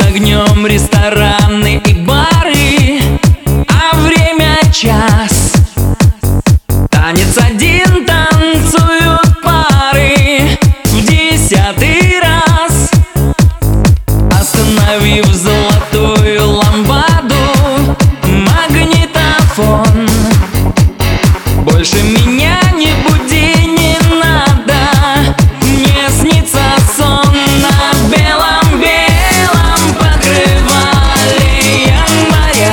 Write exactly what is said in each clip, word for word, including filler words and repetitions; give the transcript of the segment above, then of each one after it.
огнем рестораны и бары, а время час. Танец один, танцуют пары в десятый раз, остановив золотую ламбаду магнитофон. Больше меня не буди, не надо, мне снится сон на белом-белом покрывале января.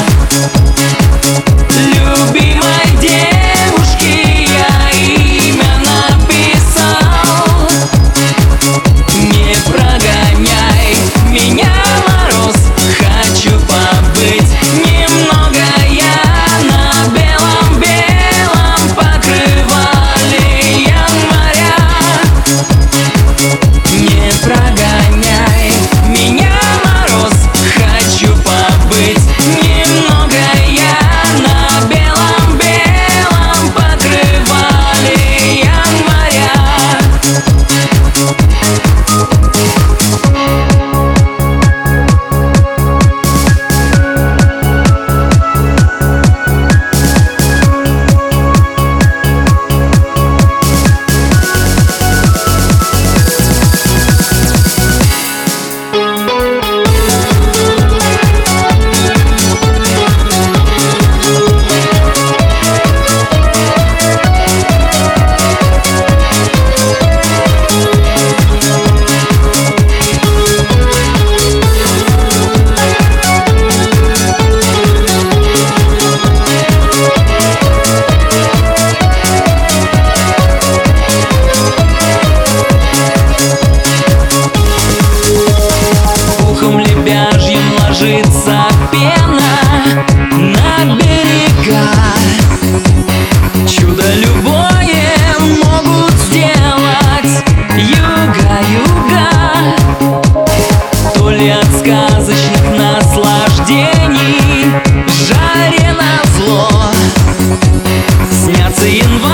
Любимой девушке я имя написал. Не прогоняй меня, мороз, хочу побыть немного я на белом-белом покрывале января. Не прогоняй меня, мороз, хочу побыть немного я на белом-белом покрывале января. Лебяжьим ложится пена на берега. Чудо любое могут сделать юга-юга. То ли от сказочных наслаждений в жаре назло снятся январь.